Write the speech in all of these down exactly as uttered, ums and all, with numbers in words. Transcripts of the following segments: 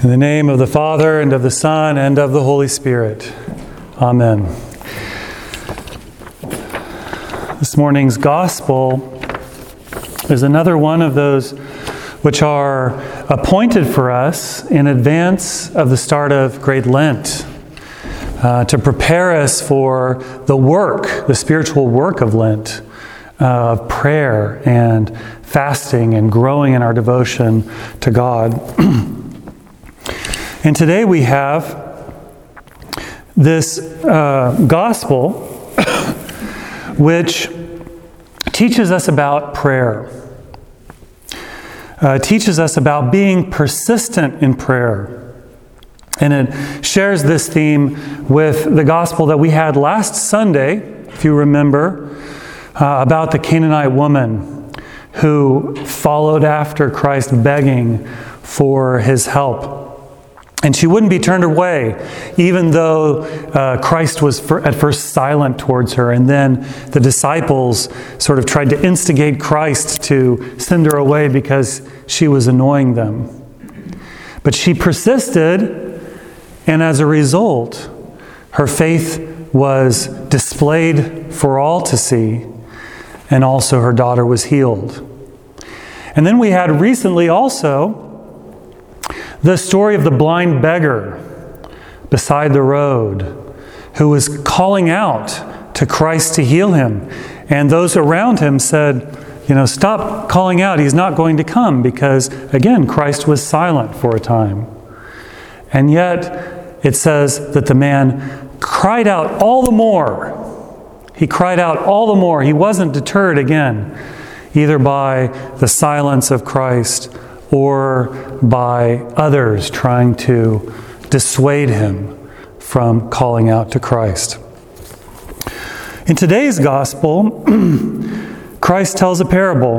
In the name of the Father, and of the Son, and of the Holy Spirit. Amen. This morning's Gospel is another one of those which are appointed for us in advance of the start of Great Lent, uh, to prepare us for the work, the spiritual work of Lent, uh, of prayer and fasting and growing in our devotion to God. And today we have this uh, gospel which teaches us about prayer. Uh, teaches us about being persistent in prayer. And it shares this theme with the gospel that we had last Sunday, if you remember, uh, about the Canaanite woman who followed after Christ begging for his help. And she wouldn't be turned away, even though uh, Christ was for, at first silent towards her. And then the disciples sort of tried to instigate Christ to send her away because she was annoying them. But she persisted, and as a result, her faith was displayed for all to see, and also her daughter was healed. And then we had recently also the story of the blind beggar beside the road who was calling out to Christ to heal him. And those around him said, you know, stop calling out. He's not going to come because, again, Christ was silent for a time. And yet it says that the man cried out all the more. He cried out all the more. He wasn't deterred again, either by the silence of Christ or by others trying to dissuade him from calling out to Christ. In today's gospel, Christ tells a parable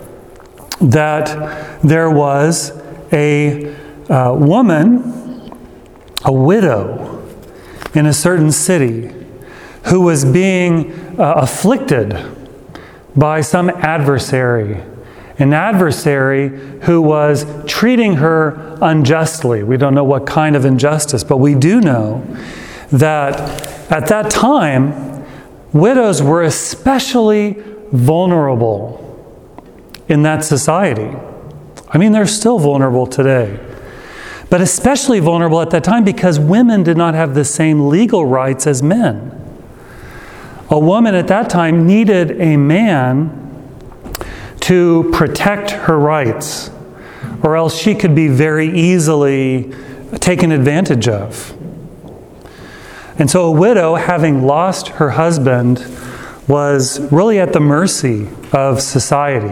that there was a uh, woman, a widow, in a certain city who was being uh, afflicted by some adversary. An adversary who was treating her unjustly. We don't know what kind of injustice, but we do know that at that time, widows were especially vulnerable in that society. I mean, they're still vulnerable today. But especially vulnerable at that time because women did not have the same legal rights as men. A woman at that time needed a man to protect her rights, or else she could be very easily taken advantage of. And so a widow, having lost her husband, was really at the mercy of society.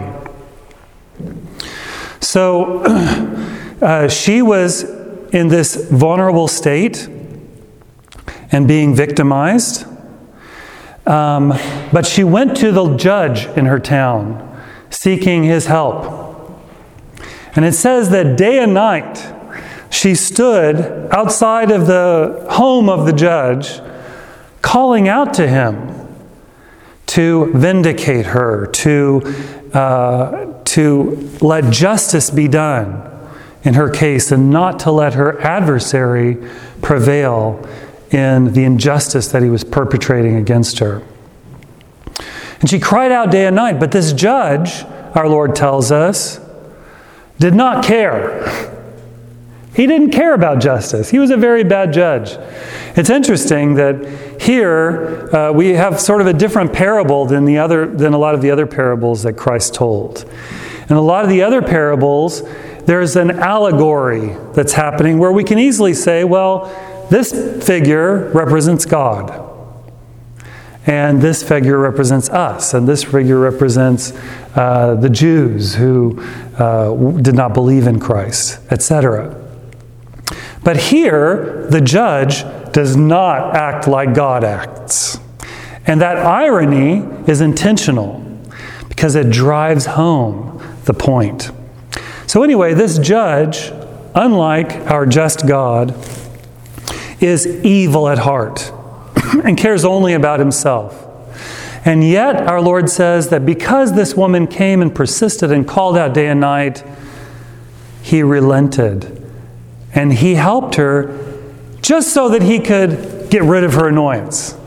So uh, she was in this vulnerable state and being victimized. Um, but she went to the judge in her town, seeking his help. And it says that day and night she stood outside of the home of the judge, calling out to him to vindicate her, to, uh, to let justice be done in her case, and not to let her adversary prevail in the injustice that he was perpetrating against her. And she cried out day and night, but this judge, our Lord tells us, did not care. He didn't care about justice. He was a very bad judge. It's interesting that here uh, we have sort of a different parable than the other than a lot of the other parables that Christ told. In a lot of the other parables, there's an allegory that's happening where we can easily say, well, this figure represents God. And this figure represents us, and this figure represents uh, the Jews who uh, did not believe in Christ, et cetera. But here, the judge does not act like God acts. And that irony is intentional because it drives home the point. So anyway, this judge, unlike our just God, is evil at heart and cares only about himself. And yet our Lord says that because this woman came and persisted and called out day and night, he relented and he helped her just so that he could get rid of her annoyance.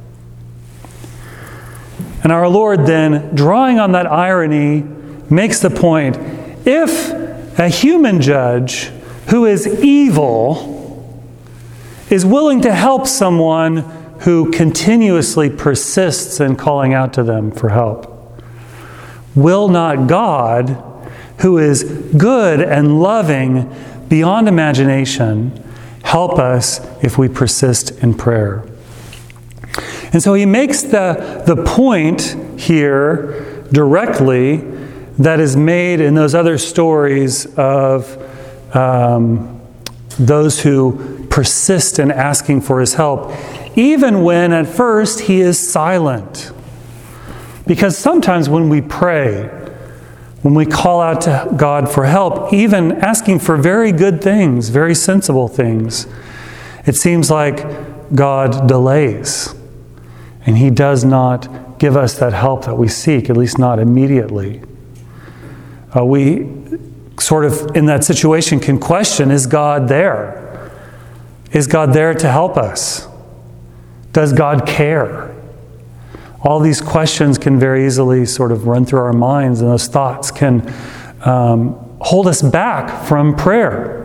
And our Lord then, drawing on that irony, makes the point, if a human judge who is evil is willing to help someone who continuously persists in calling out to them for help, will not God, who is good and loving beyond imagination, help us if we persist in prayer? And so he makes the, the point here directly that is made in those other stories of um, those who persist in asking for his help, even when at first he is silent. Because sometimes when we pray, when we call out to God for help, even asking for very good things, very sensible things, it seems like God delays. And he does not give us that help that we seek, at least not immediately. Uh, we sort of, in that situation, can question, is God there? Is God there to help us? Does God care? All these questions can very easily sort of run through our minds, and those thoughts can um, hold us back from prayer.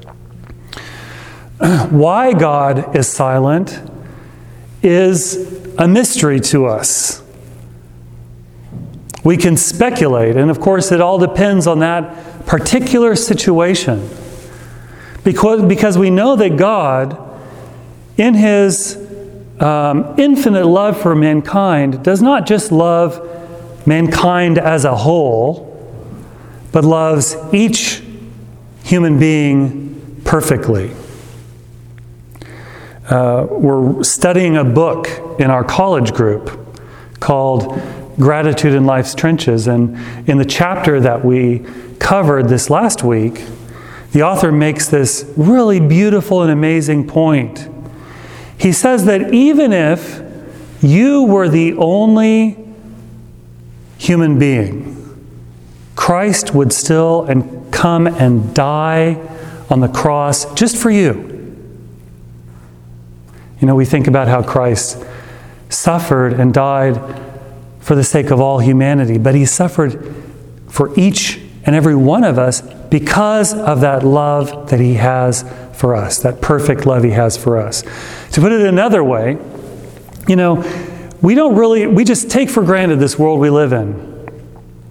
Why God is silent is a mystery to us. We can speculate, and of course it all depends on that particular situation. Because, because we know that God, in His um, infinite love for mankind, does not just love mankind as a whole, but loves each human being perfectly. Uh, we're studying a book in our college group called Gratitude in Life's Trenches. And in the chapter that we covered this last week, the author makes this really beautiful and amazing point. He says that even if you were the only human being, Christ would still and come and die on the cross just for you. You know, we think about how Christ suffered and died for the sake of all humanity, but He suffered for each and every one of us because of that love that He has for us, that perfect love He has for us. To put it another way, you know, we don't really, we just take for granted this world we live in.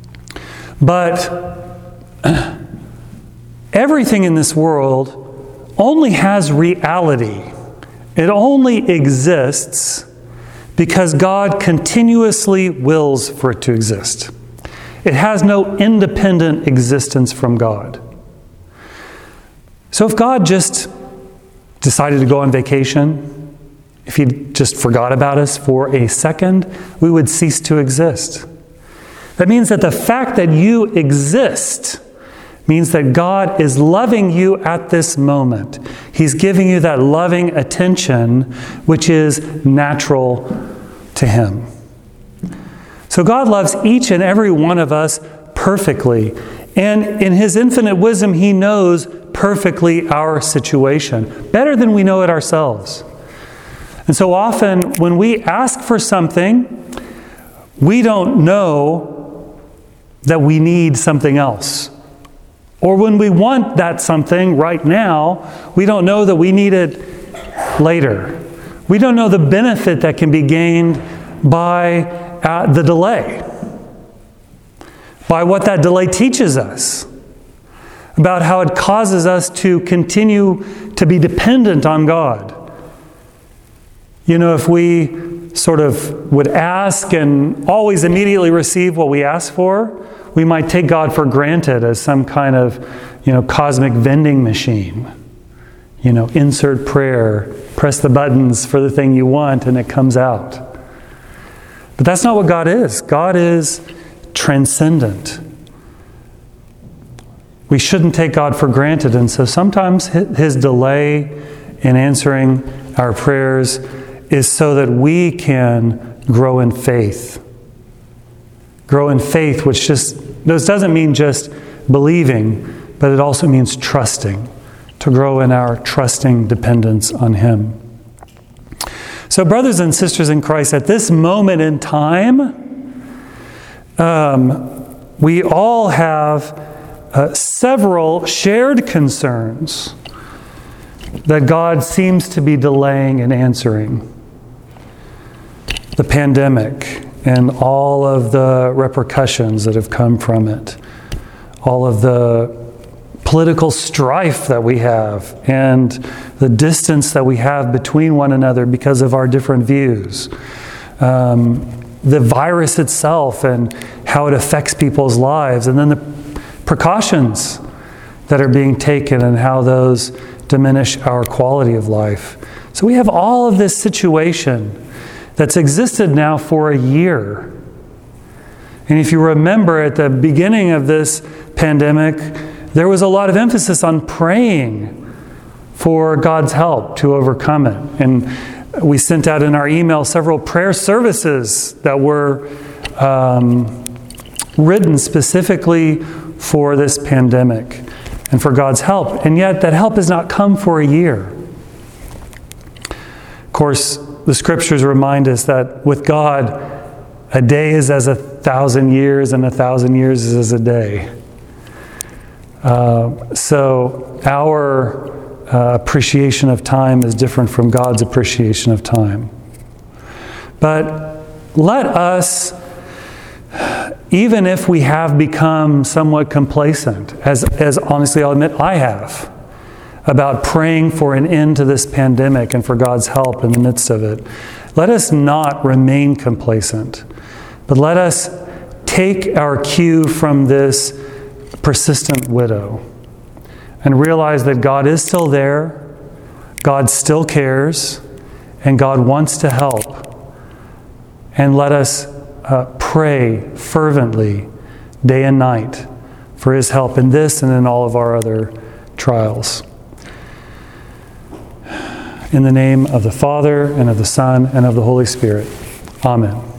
But everything in this world only has reality. It only exists because God continuously wills for it to exist. It has no independent existence from God. So if God just decided to go on vacation, if He just forgot about us for a second, we would cease to exist. That means that the fact that you exist means that God is loving you at this moment. He's giving you that loving attention, which is natural to Him. So God loves each and every one of us perfectly. And in His infinite wisdom, He knows perfectly our situation, better than we know it ourselves. And so often when we ask for something, we don't know that we need something else. Or when we want that something right now, we don't know that we need it later. We don't know the benefit that can be gained by uh, the delay. By what that delay teaches us. About how it causes us to continue to be dependent on God. You know, if we sort of would ask and always immediately receive what we ask for, we might take God for granted as some kind of, you know, cosmic vending machine. You know, insert prayer, press the buttons for the thing you want, and it comes out. But that's not what God is. God is transcendent. We shouldn't take God for granted, and so sometimes His delay in answering our prayers is so that we can grow in faith. Grow in faith, which just this doesn't mean just believing, but it also means trusting. to grow in our trusting dependence on Him. So, brothers and sisters in Christ, at this moment in time, um, we all have uh, several shared concerns that God seems to be delaying in answering. The pandemic and all of the repercussions that have come from it, all of the political strife that we have, and the distance that we have between one another because of our different views. Um, the virus itself and how it affects people's lives, and then the precautions that are being taken and how those diminish our quality of life. So we have all of this situation that's existed now for a year. And if you remember at the beginning of this pandemic, there was a lot of emphasis on praying for God's help to overcome it. And we sent out in our email several prayer services that were um, written specifically for this pandemic and for God's help. And yet that help has not come for a year. Of course, the scriptures remind us that with God, a day is as a thousand years, and a thousand years is as a day. Uh, so our uh, appreciation of time is different from God's appreciation of time. But let us, even if we have become somewhat complacent, as, as honestly I'll admit I have, about praying for an end to this pandemic and for God's help in the midst of it, let us not remain complacent, but let us take our cue from this persistent widow and realize that God is still there, God still cares, and God wants to help. And let us uh, pray fervently day and night for His help in this and in all of our other trials. In the name of the Father, and of the Son, and of the Holy Spirit. Amen.